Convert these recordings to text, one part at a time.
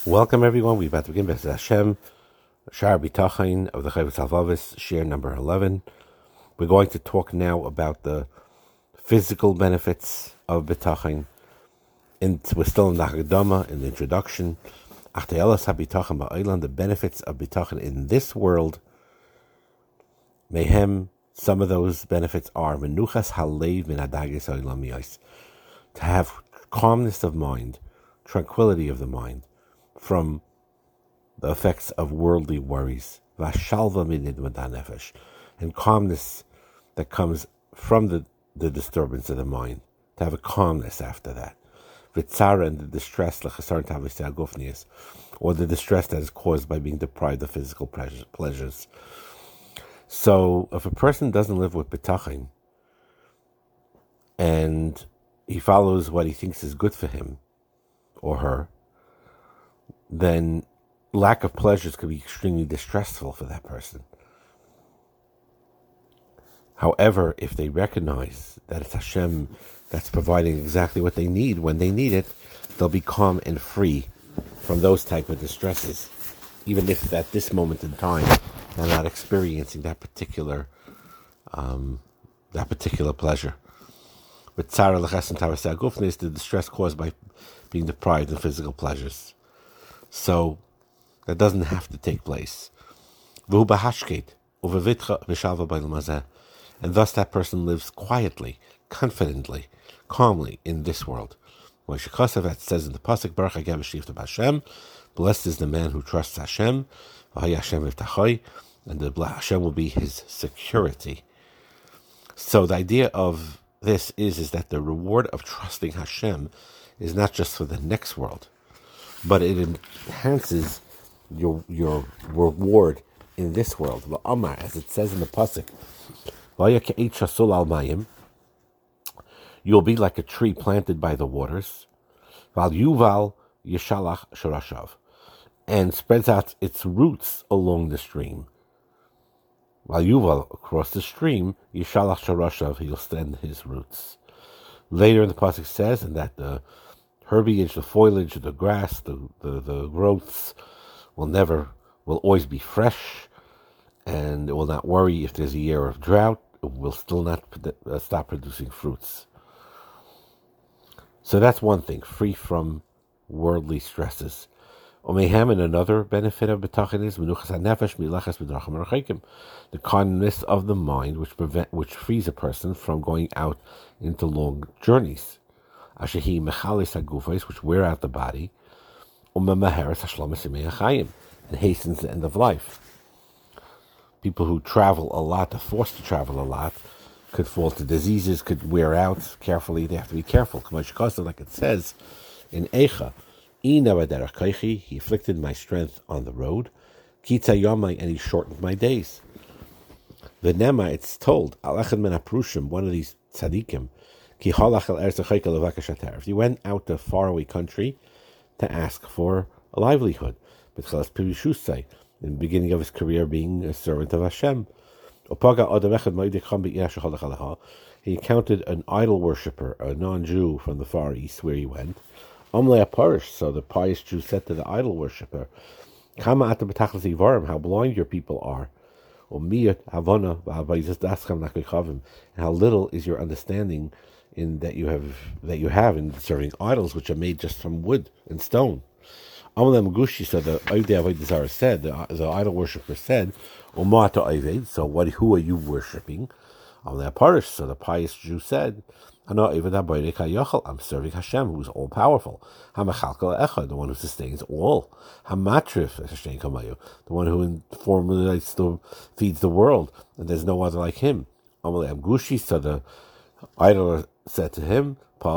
Welcome everyone. We're about to begin with Hashem, Shar B'Tachin of the Chovos HaLevavos, share number 11. We're going to talk now about the physical benefits of B'Tachin. We're still in the Haggadah, in the introduction. Achteyelas HaB'Tachin Ba'olam, the benefits of B'Tachin in this world. Mehem, some of those benefits are Menuchas Halev Min Hadagas Ha'olam Yos, to have calmness of mind, tranquility of the mind, from the effects of worldly worries, Vashalva Minid Madanefesh, and calmness that comes from the disturbance of the mind, to have a calmness after that. Vitzara, and the distress, or the distress that is caused by being deprived of physical pleasures. So, if a person doesn't live with B'Tachin, and he follows what he thinks is good for him or her, then lack of pleasures could be extremely distressful for that person. However, if they recognize that it's Hashem that's providing exactly what they need when they need it, they'll be calm and free from those type of distresses, even if at this moment in time they're not experiencing that particular pleasure. But tzara l'chesed tavasei hagufni is the distress caused by being deprived of physical pleasures. So that doesn't have to take place. And thus that person lives quietly, confidently, calmly in this world. Moshe Kosevet says in the Pasuk, Baruch Hageh B'Shivta B'Hashem, blessed is the man who trusts Hashem, and the Hashem will be his security. So the idea of this is that the reward of trusting Hashem is not just for the next world, but it enhances your reward in this world. As it says in the Pasuk, you'll be like a tree planted by the waters, and spreads out its roots along the stream. Across the stream, Yishalach Sharashav, he'll extend his roots. Later in the Pasuk says, and that the herbage, the foliage, the grass, the growths will always be fresh, and it will not worry if there's a year of drought. It will still not stop producing fruits. So that's one thing, free from worldly stresses. Omehem, and another benefit of B'Tachin is Menuchas HaNefesh Milachas B'Drachim Rechekim, the calmness of the mind, which frees a person from going out into long journeys. Ashehi Mechalis HaGufos, which wear out the body, Umemaheres Hashlomas Yemei HaChayim, and hastens the end of life. People who travel a lot, are forced to travel a lot, could fall to diseases, could wear out carefully. They have to be careful. Like it says in Eicha, he afflicted my strength on the road, and he shortened my days. V'nema, it's told, one of these tzaddikim, if you went out to a faraway country to ask for a livelihood, in the beginning of his career being a servant of Hashem, he encountered an idol worshipper, a non-Jew from the Far East where he went. So the pious Jew said to the idol worshipper, how blind your people are, and how little is your understanding in that you have in serving idols which are made just from wood and stone. So the Avodah said, the idol worshipper said, so who are you worshipping? So the pious Jew said, I'm serving Hashem, who is all powerful. The one who sustains all. The one who feeds the world, and there's no other like him. So the idol said to him,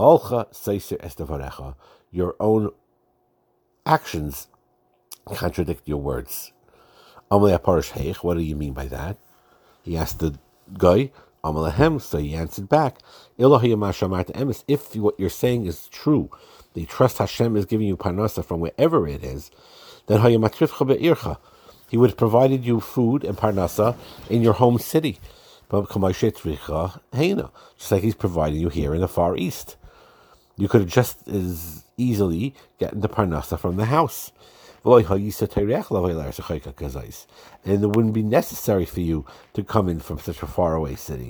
your own actions contradict your words. What do you mean by that? He asked the guy. So he answered back, if what you're saying is true, the trust Hashem is giving you parnasa from wherever it is, then he would have provided you food and parnasa in your home city. Just like he's providing you here in the Far East. You could have just as easily getting the parnasa from the house. And it wouldn't be necessary for you to come in from such a faraway city.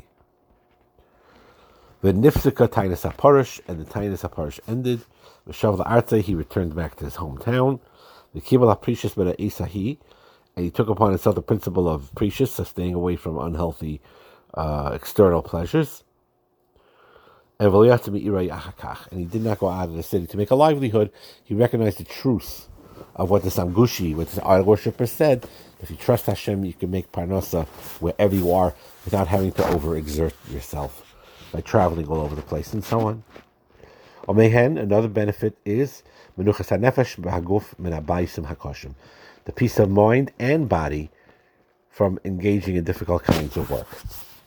The Nifsika Tainus HaParish, and the Tainus HaParish ended. The Shavuot Artze, he returned back to his hometown. The Kibbal HaPrecious B'da Esahi, and he took upon himself the principle of precious, of staying away from unhealthy external pleasures. And he did not go out of the city to make a livelihood. He recognized the truth of what the Samgushi, what the idol worshipper said. If you trust Hashem, you can make parnasa wherever you are without having to overexert yourself by traveling all over the place and so on. Omehen, another benefit is menuchas hanefesh b'haguf min habaysim hakoshim, the peace of mind and body from engaging in difficult kinds of work.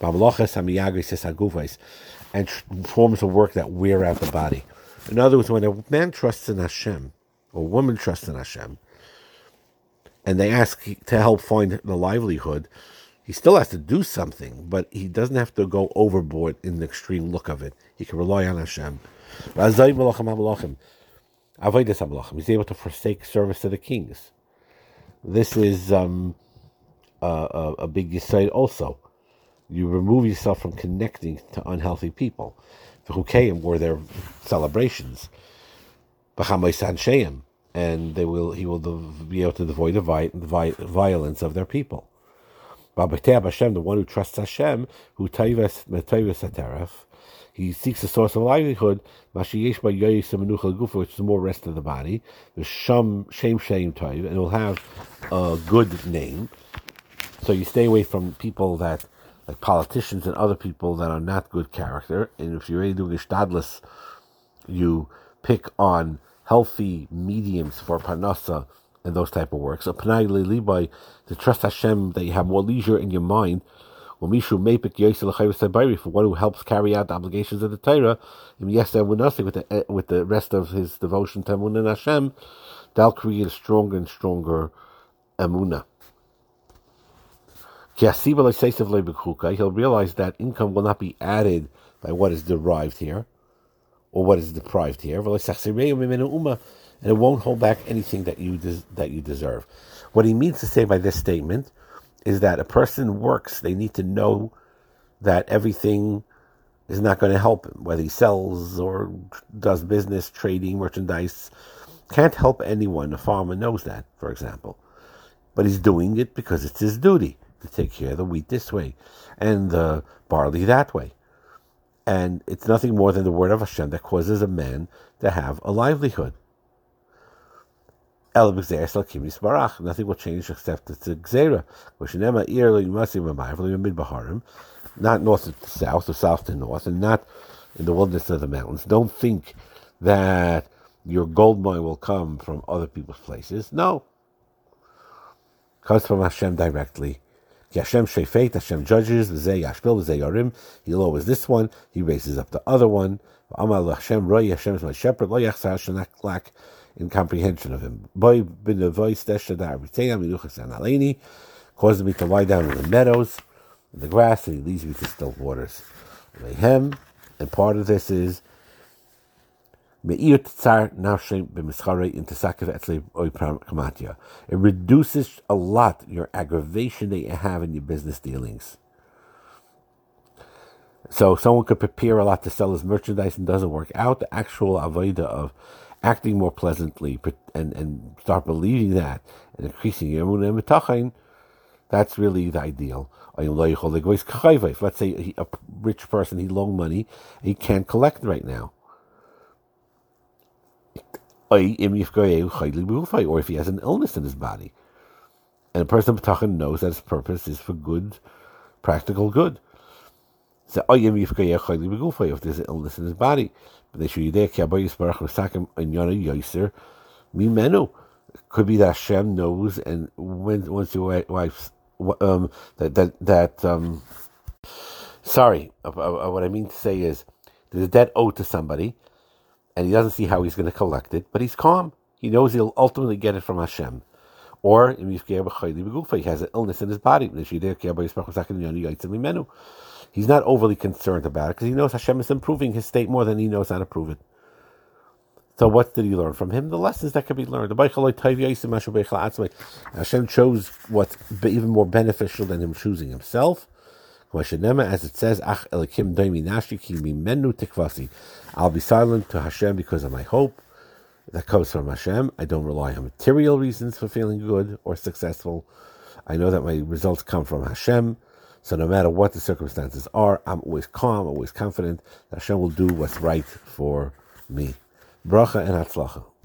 And forms of work that wear out the body. In other words, when a man trusts in Hashem, or a woman trusts in Hashem, and they ask to help find the livelihood, he still has to do something, but he doesn't have to go overboard in the extreme look of it. He can rely on Hashem. He's able to forsake service to the kings. This is a big yesod also. You remove yourself from connecting to unhealthy people. The Hukayim were their celebrations. And he will be able to avoid the violence of their people. Hashem, the one who trusts Hashem, who he seeks a source of livelihood, which is more rest of the body, the shame and it will have a good name. So you stay away from people that, like politicians and other people that are not good character. And if you're really doing ishtadlus, you pick on healthy mediums for parnasa and those type of work. So panai libai, to trust Hashem, that you have more leisure in your mind. For one who helps carry out the obligations of the Torah, with the rest of his devotion to Emunah and Hashem, that'll create a stronger and stronger Emunah. He'll realize that income will not be added by what is derived here, or what is deprived here, and it won't hold back anything that you deserve. What he means to say by this statement is that a person works, they need to know that everything is not going to help him, whether he sells or does business, trading, merchandise, can't help anyone. A farmer knows that, for example. But he's doing it because it's his duty to take care of the wheat this way and the barley that way. And it's nothing more than the word of Hashem that causes a man to have a livelihood. Nothing will change except it's a gzera. Not north to south or south to north, and not in the wilderness of the mountains. Don't think that your gold mine will come from other people's places. No. It comes from Hashem directly. Hashem shefet, Hashem judges, v'zeh yashpil, v'zeh yarim. He lowers this one, he raises up the other one. Hashem roi, Hashem is my shepherd, lo yachsar, shall not lack in comprehension of him. Boy bin the voice deshadar b'teyam yiluchas analeni, causes me to lie down in the meadows, in the grass, and he leads me to still waters. And part of this is it reduces a lot your aggravation that you have in your business dealings. So someone could prepare a lot to sell his merchandise and doesn't work out. The actual avodah of acting more pleasantly and start believing that and increasing your emunah and bitachon, that's really the ideal. Let's say a rich person, he loaned money, he can't collect right now. Or if he has an illness in his body. And a person b'tachon knows that his purpose is for good, practical good. So if there's an illness in his body, it could be that Hashem knows, and once your wife's what I mean to say is there's a debt owed to somebody, and he doesn't see how he's going to collect it, but he's calm. He knows he'll ultimately get it from Hashem. Or he has an illness in his body. He's not overly concerned about it because he knows Hashem is improving his state more than he knows how to prove it. So what did he learn from him? The lessons that can be learned. Hashem chose what's even more beneficial than him choosing himself. As it says, I'll be silent to Hashem because of my hope. That comes from Hashem. I don't rely on material reasons for feeling good or successful. I know that my results come from Hashem. So no matter what the circumstances are, I'm always calm, always confident that Hashem will do what's right for me. Bracha and Hatzlacha.